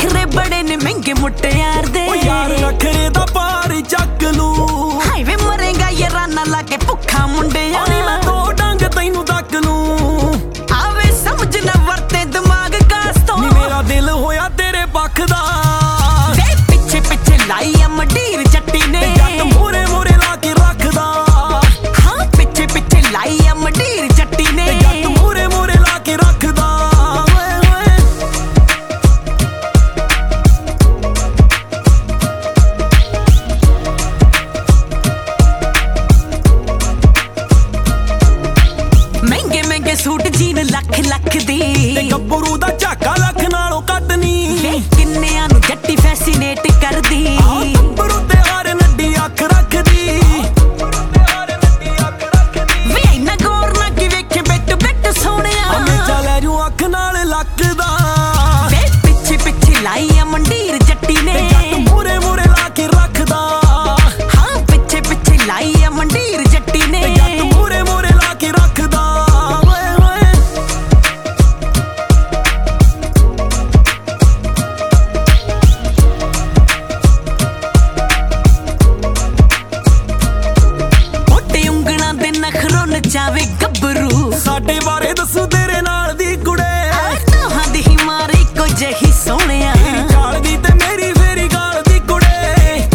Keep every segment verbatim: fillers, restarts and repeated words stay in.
ਨਖਰੇ ਬੜੇ ਨੇ ਮਹਿੰਗੇ ਮੁਟਿਆਰ ਦੇ ਓ ਯਾਰ ਨਖਰੇ ਦਾ ਪਾਰ ਚੱਕ ਲੂ ਹਾਏ ਵੇ ਮਰੇਗਾ ਯਾਰਾਨਾ ਲਾ ਕੇ ਭੁੱਖਾ ਮੁੰਡਿਆ ਨੀ ਮੈਂ ਦੋ ਡੰਗ ਤੈਨੂੰ ਦੱਕ ਲੂ ਆਵੇ ਸਮਝ ਨਾ ਵਰਤੇ ਦਿਮਾਗ ਕਾਸ ਤੋਂ ਨੀ ਮੇਰਾ ਦਿਲ ਹੋਇਆ ਤੇਰੇ ਪੱਖ ਦਾ ਵੇ ਪਿੱਛੇ ਪਿੱਛੇ ਲਾਈ ਆ ਮੰਡੀਰ ਜੱਟੀ ਨੇ ਜੱਟ ਮੂਰੇ ਮੂਰੇ ਲਾ ਕੇ ਰੱਖਦਾ ਹਾਂ ਪਿੱਛੇ ਪਿੱਛੇ ਲਾਈ ਆ ਮੰਡੀਰ ਜੱਟੀ ਨੇ ਜੱਟ ਮੂਰੇ ਮੂਰੇ ਲਾ ਕੇ ਰੱਖਦਾ ਓਏ ਓਏ ਮਹਿੰਗੇ ਮਹਿੰਗੇ ਸੂਟ ਜੀਨ ਲੱਖ ਲੱਖ ਦੀ ਤੇ ਗੱਭਰੂ ਦਾ ਝਾਕਾ ਲੱਖ ਨਾਲੋਂ ਕੱਢ ਨੀ ਵੇ ਕਿੰਨਿਆਂ ਨੂੰ ਜੱਟੀ ਫੈਸੀਨੇਟ ਕਰਦੀ ਆ ਗੱਭਰੂ ਤੇ ਹਰ ਨੱਡੀ ਅੱਖ ਰੱਖਦੀ ਵੇ ਇੰਨਾ ਗੌਰ ਨਾ ਕਿ ਵੇਖੇ ਬਿੱਟ ਬਿੱਟ ਸੋਹਣਿਆ ਹਮੇਸ਼ਾ ਲੈ ਜੂ ਅੱਖ ਨਾਲ ਲੱਕਦਾ ਵੇ ਪਿੱਛੇ ਪਿੱਛੇ ਲਾਈ ਆ ਮੰਡੀਰ ਜੱਟੀ ਨੇ ਜੱਟ ਮੂਰੇ ਮੂਰੇ ਲਾ ਕੇ ਰੱਖਦਾ ਹਾਂ ਪਿੱਛੇ ਪਿੱਛੇ ਲਾਈ ਆ ਮੰਡੀਰ ਜੱਟੀ ਨੇ ਜੱਟ ਮੂਰੇ ਮੂਰੇ ਲਾ ਕੇ ਰੱਖਦਾ ਓਏ ਓਏ ਮੋਟੇ ਉਂਗਲਾਂ ਦੇ ਨਖਰੋਂ ਨਚਾਵੇ ਗੱਭਰੂ ਸਾਡੇ ਬਾਰੇ ਦੱਸੂ ਤੇਰੇ ਨਾਲ ਦੀ ਕੁੜੇ ਦੋਹਾਂ ਦੀ ਹੀ ਮਾਰੀ ਕੋ ਜਹੀ ਸੋਹਣਿਆ ਤੇਰੀ ਗਾਲ ਦੀ ਤੇ ਮੇਰੀ ਫੇਰੀ ਗਾਲ ਦੀ ਕੁੜੇ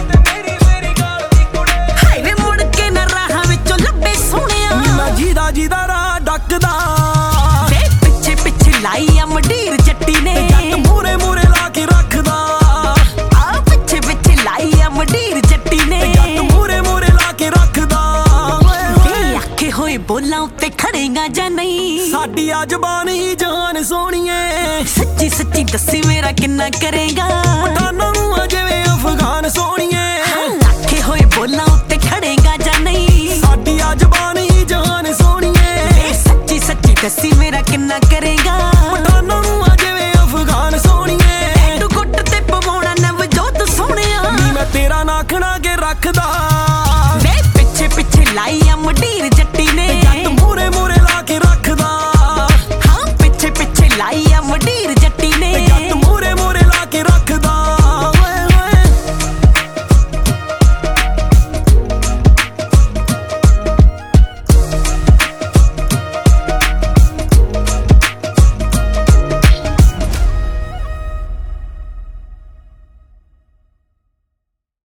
ਹਾਏ ਵੇ ਮੁੜ ਕੇ ਨਾ ਰਾਹਾਂ ਵਿੱਚੋਂ ਲੱਭੇ ਸੋਹਣਿਆ ਮੈਂ ਜੀਦਾ ਜੀਦਾ ਰਾਹ ਡੱਕਦਾ ਵੇ ਪਿੱਛੇ ਪਿੱਛੇ ਲਾਈ ਆ ਮੰਡੀਰ ਜੱਟੀ ਨੇ ਜੱਟ ਮੂਰੇ ਮੂਰੇ ਲਾ ਕੇ ਰੱਖਦਾ ਆ ਪਿੱਛੇ ਪਿੱਛੇ ਲਾਈ ਆ ਮੰਡੀਰ ਜੱਟੀ ਨੇ ਜੱਟ ਮੂਰੇ ਮੂਰੇ ਲਾ ਕੇ ਰੱਖਦਾ ਓਏ ਓਏ ਵੇ ਆਖੇ ਹੋਏ ਬੋਲਾਂ ਉੱਤੇ ਖੜੇਗਾ ਜਾਂ ਨਹੀਂ ਸਾਡੀ ਆ ਜ਼ਬਾਨ ਹੀ ਜਾਨ ਸੋਹਣੀਏ ਸੱਚੀ ਸੱਚੀ ਦੱਸੀ ਮੇਰਾ ਕਿੰਨਾ ਕਰੇਗਾ ਪਠਾਨਾਂ ਨੂੰ ਆ ਜਿਵੇਂ ਅਫਗਾਨ ਸੋਹਣੀਏ ਆਖੇ ਹੋਏ ਬੋਲਾਂ ਉੱਤੇ ਖੜੇਗਾ ਜਾਂ ਨਹੀਂ ਸਾਡੀ ਆ ਜ਼ਬਾਨ ਹੀ ਜਾਨ ਸੋਹਣੀਏ ਵੇ ਸੱਚੀ ਸੱਚੀ ਦੱਸੀ ਮੇਰਾ ਕਿੰਨਾ ਕਰੇਗਾ ਪਠਾਨਾਂ ਨੂੰ ਆ ਜਿਵੇਂ ਅਫਗਾਨ ਸੋਹਣੀਏ ਟੁੱਟ ਤੇ ਪਵਾਉਣਾ ਨਵਜੋਤ ਸੋਹਣਿਆ ਨੀ ਮੈਂ ਤੇਰਾ ਨਾ ਖਣਾ ਕੇ ਰੱਖਦਾ